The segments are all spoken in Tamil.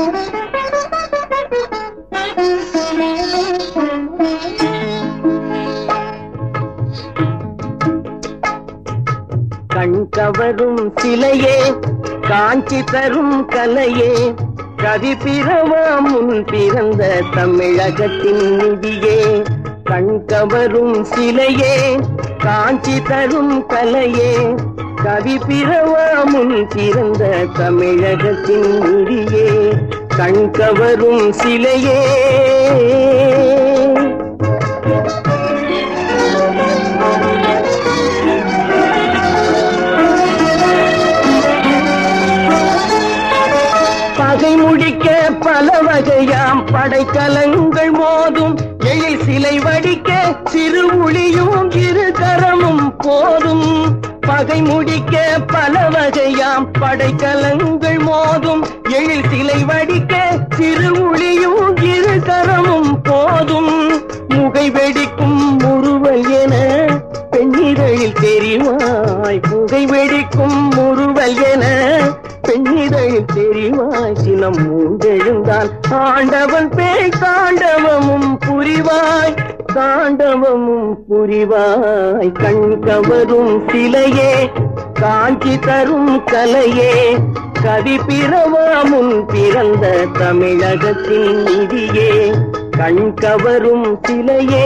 கண் கவரும் சிலையே, காஞ்சி தரும் கலையே, கவி பிறவா முன் பிறந்த தமிழகத்தின் நிதியே. கண் கவரும் சிலையே, காஞ்சி தரும் கலையே, கவி பிறவா முன் பிறந்த தமிழகத்தின் நிதியே. கண் கவரும் சிலையே. பகை முடிக்க பல வகையாம் படைக்கலங்கள் மோதும், எழில் சிலை வடிக்க சிறு ஒளியும் இரு கரமும் போதும். பகை முடிக்க பல வகையாம் படைக்கலங்கள் மோதும், எழில் சிலை வடிக்க சிறு ஒளியும் இரு கரமும் போதும். முகை வெடிக்கும் முறுவல் என பெண்ணிதழில் தெரிவாய், புகை வெடிக்கும் முறுவல் என பெண்ணிதழில் தெரிவாய். சினம் மூண்டெழுந்தால் ஆண்டவன் பேய் தாண்டவமும் புரிவாய், தாண்டவமும் புரிவாய். கண் கவரும் சிலையே, காஞ்சி தரும் கலையே, கவி பிறவா முன் பிறந்த தமிழகத்தின் நிதியே. கண் கவரும் சிலையே.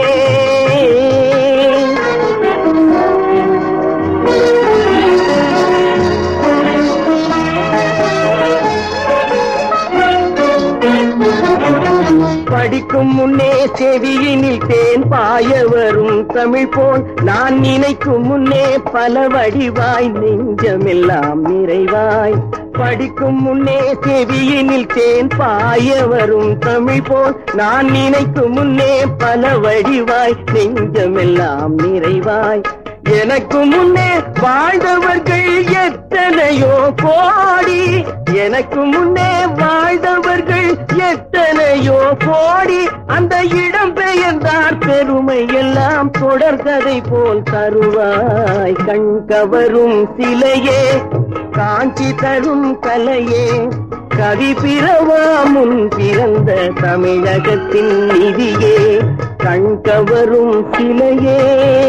படிக்கும் முன்னே செவியினில் தேன் பாய வரும் தமிழ் போல், நான் நினைக்கும் முன்னே பல வடிவாய் நெஞ்சமெல்லாம் நிறைவாய். படிக்கும் முன்னே செவியினில் தேன் பாய வரும் தமிழ் போல், நான் நினைக்கும் முன்னே பல வடிவாய் நெஞ்சமெல்லாம் நிறைவாய். எனக்கு முன்னே வாழ்ந்தவர்கள் எத்தனையோ கோடி, எனக்கு முன்னே வாழ்ந்தவர்கள் எத்தனையோ கோடி. அந்த இடம் பெயர்ந்தார் பெருமை எல்லாம் தொடர்கதை போல் தருவாய். கண் கவரும் சிலையே, காஞ்சி தரும் கலையே, கவி பிறவா முன் பிறந்த தமிழகத்தின் நிதியே. கண் கவரும் சிலையே.